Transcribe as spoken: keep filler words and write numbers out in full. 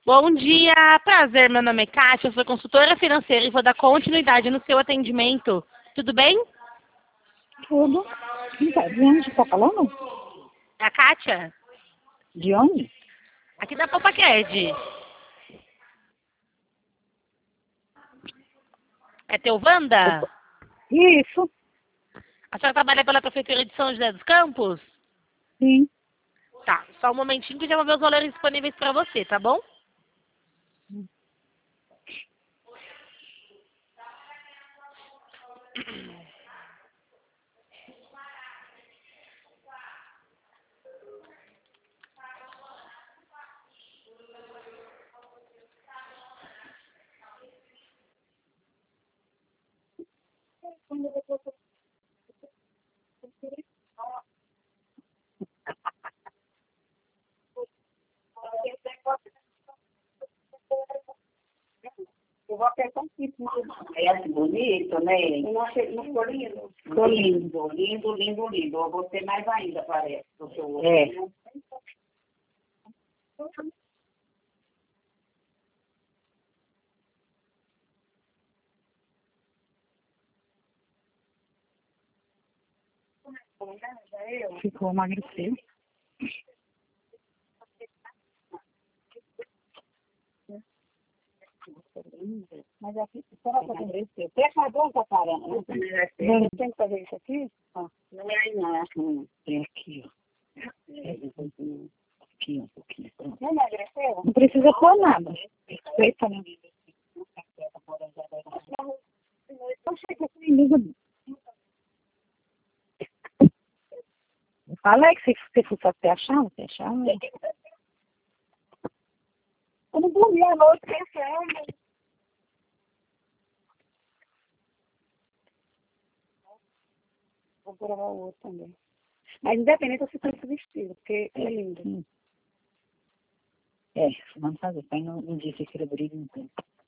Bom dia, prazer, meu nome é Kátia, eu sou consultora financeira e vou dar continuidade no seu atendimento. Tudo bem? Tudo. Então, de onde você está falando? É a Kátia? De onde? Aqui da Popacred. É Teovanda? Isso, A senhora trabalha pela Prefeitura de São José dos Campos? sim. Tá, só um momentinho que já vou ver os valores disponíveis para você, tá bom? Eu vou apertar aqui. É assim, bonito, né? Eu não achei, não ficou lindo. Ficou lindo, lindo, lindo, lindo. Eu gostei mais ainda, parece, do seu outro. É. Ficou emagrecendo. Mas aqui, só para emagrecer. Fecha a boca, caramba. Não tem que fazer isso aqui? Ó. Não é aí, não. É assim. É aqui, ó. É aqui, um pouquinho. Pronto. Não emagreceu? Não precisa pôr nada. Feita, né? Não chega assim, liga. Fala que se você for só você achar, você achar. Eu não dormi a noite pensando. Vou gravar o outro também. Mas independente, você tem esse vestido, porque é lindo. Hum. É, vamos fazer. Põe no, no dia que queira brilho, não tem.